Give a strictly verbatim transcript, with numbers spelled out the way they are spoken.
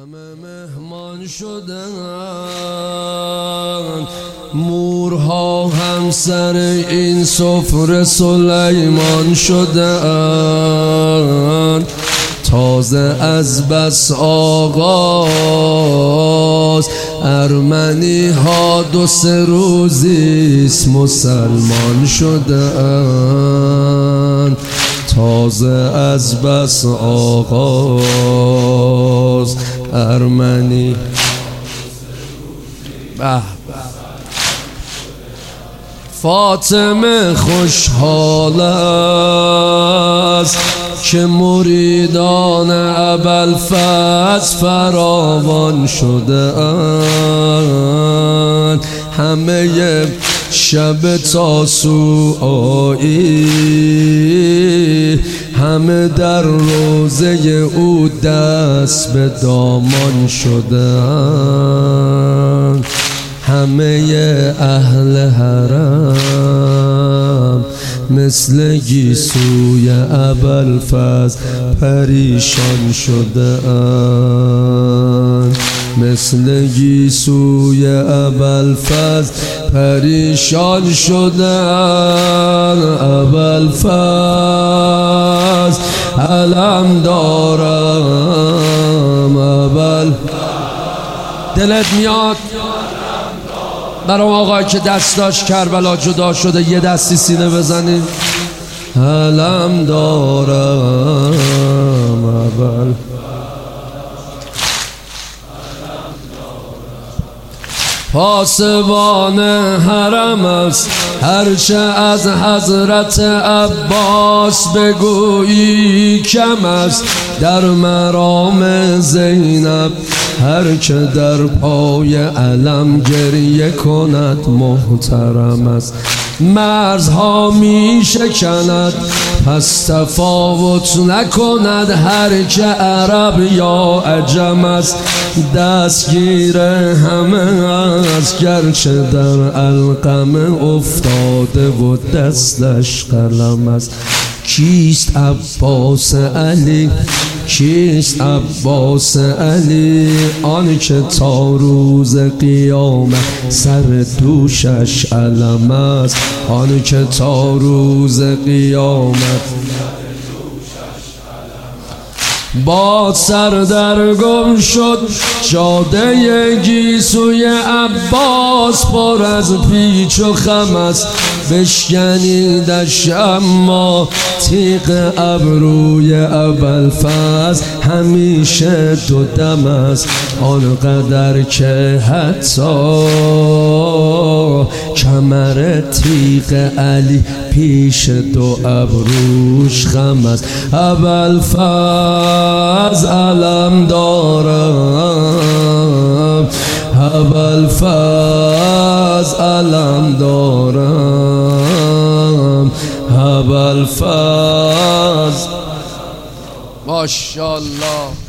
همه مهمان شدن، مورها هم سر این سفره سلیمان شدن. تازه از بس آغاز ارمنی ها دو سه روزیست مسلمان شدن. تازه از بس آغاز ارمنی به فاطمه خوشحال است که مریدان ابوالفضل فراوان شده اند. همه شب تاسوعایی همه در روزه او دست به دامان شده اند. همه اهل حرم مثل گیسوی ابوالفضل پریشان شده اند. مثل گیسوی ابوالفضل پریشان شده اند. ابوالفضل علم دارم ابوالفضل. دلت میاد برای آقایی که دستاش کربلا جدا شده یه دستی سینه بزنید؟ علم دارم اول پاسبان حرم است، هرچه از حضرت عباس بگویی کم است. در مرام زینب هر که در پای علم گریه کند محترم است. مرزها می شکند پس تفاوت نکند هر که عرب یا عجم است. دستگیر همه است گرچه در علقمه افتاده و دستش قلم است. کیست عباس علی؟ کیست عباس علی؟ آن که تا روز قیامت سر دوشش علم است. آن که تا روز قیامت با سر در گم شد جاده گیسوی عباس پر از پیچ و خم است. بشکنیدش اما تیغ ابروی ابوالفضل همیشه دو دم است. آنقدر که حتی کمر تیغ علی پیش دو ابروش خم است. ابوالفضل علم دارم، ابوالفضل علم دارم، ابوالفضل. ماشاءالله.